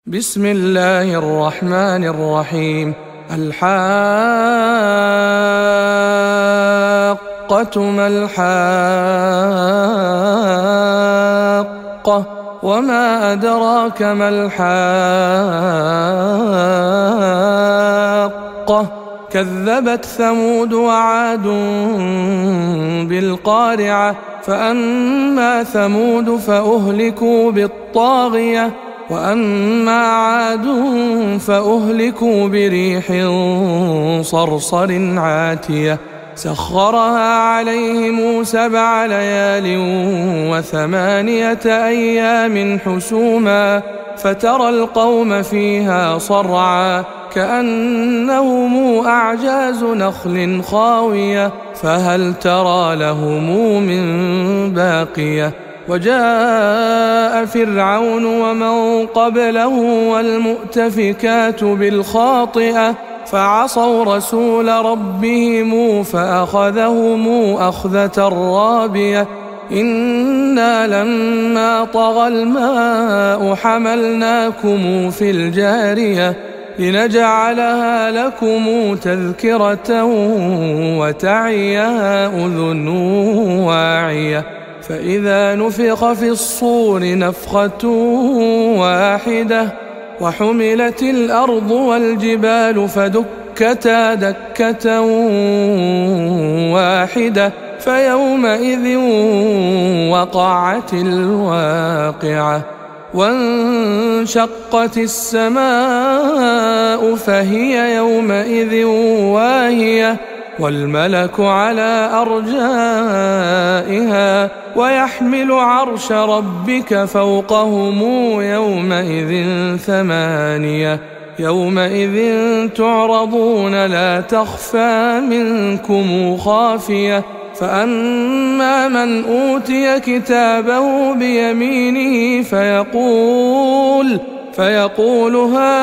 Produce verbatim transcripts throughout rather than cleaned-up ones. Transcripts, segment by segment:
بسم الله الرحمن الرحيم. الحاقة ما الحاقة وما أدراك ما الحاقة كذبت ثمود وعاد بالقارعة فأما ثمود فأهلكوا بالطاغية وأما عاد فأهلكوا بريح صرصر عاتية سخرها عليهم سبع ليال وثمانية أيام حسوما فترى القوم فيها صرعا كأنهم أعجاز نخل خاوية فهل ترى لهم من باقية وجاء فرعون ومن قبله والمؤتفكات بالخاطئة فعصوا رسول ربهم فأخذهم أخذة رابية إنا لما طغى الماء حملناكم في الجارية لنجعلها لكم تذكرة وتعيها أذن واعية فإذا نفخ في الصور نفخة واحدة وحملت الأرض والجبال فدكتا دكة واحدة فيومئذ وقعت الواقعة وانشقت السماء فهي يومئذ واهية والملك على أرجائها ويحمل عرش ربك فوقهم يومئذ ثمانية يومئذ تعرضون لا تخفى منكم خافية فأما من أوتي كتابه بيمينه فيقول فيقول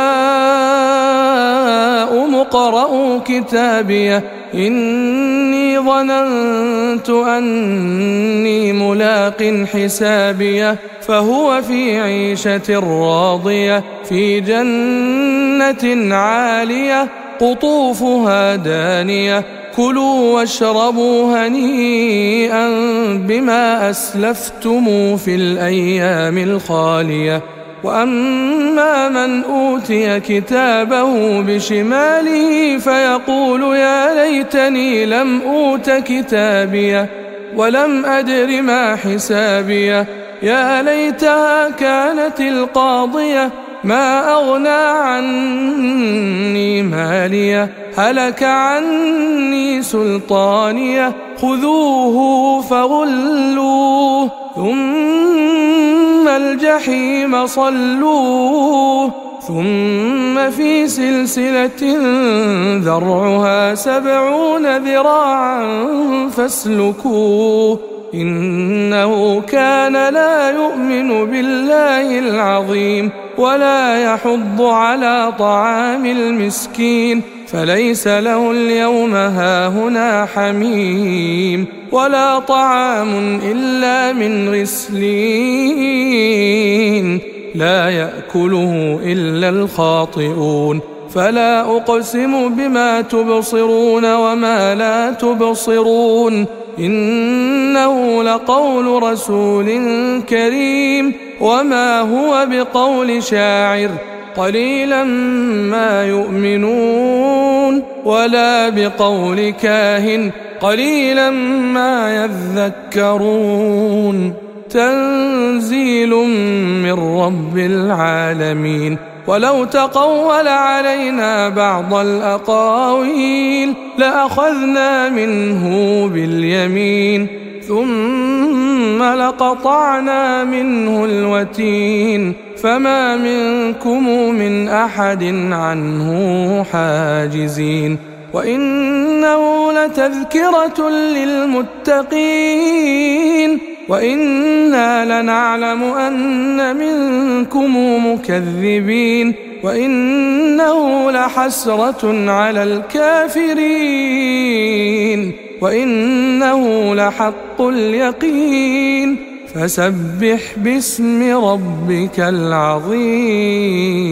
هاؤم اقرءوا كتابيه إني ظننت أني ملاق حسابيه فهو في عيشة راضية في جنة عالية قطوفها دانية كلوا واشربوا هنيئا بما أسلفتم في الأيام الخالية وأما من أوتي كتابه بشماله فيقول يا ليتني لم أوت كتابيه ولم أدر ما حسابيه يا ليتها كانت القاضية ما أغنى عني ماليه هلك عني سلطانيه خذوه فغلوه ثم الجحيم صلوه ثم في سلسلة ذرعها سبعون ذراعا فاسلكوه إنه كان لا يؤمن بالله العظيم ولا يحض على طعام المسكين فليس له اليوم هاهنا حميم ولا طعام إلا من غسلين لا يأكله إلا الخاطئون فلا أقسم بما تبصرون وما لا تبصرون إنه لقول رسول كريم وما هو بقول شاعر قليلا ما يؤمنون ولا بقول كاهن قليلا ما يذكرون تنزيل من رب العالمين ولو تقول علينا بعض الأقاويل لأخذنا منه باليمين ثم لقطعنا منه الوتين فما منكم من أحد عنه حاجزين وإنه لتذكرة للمتقين وإنا لنعلم أن منكم مكذبين وإنه لحسرة على الكافرين وإنه لحق اليقين فسبح باسم ربك العظيم.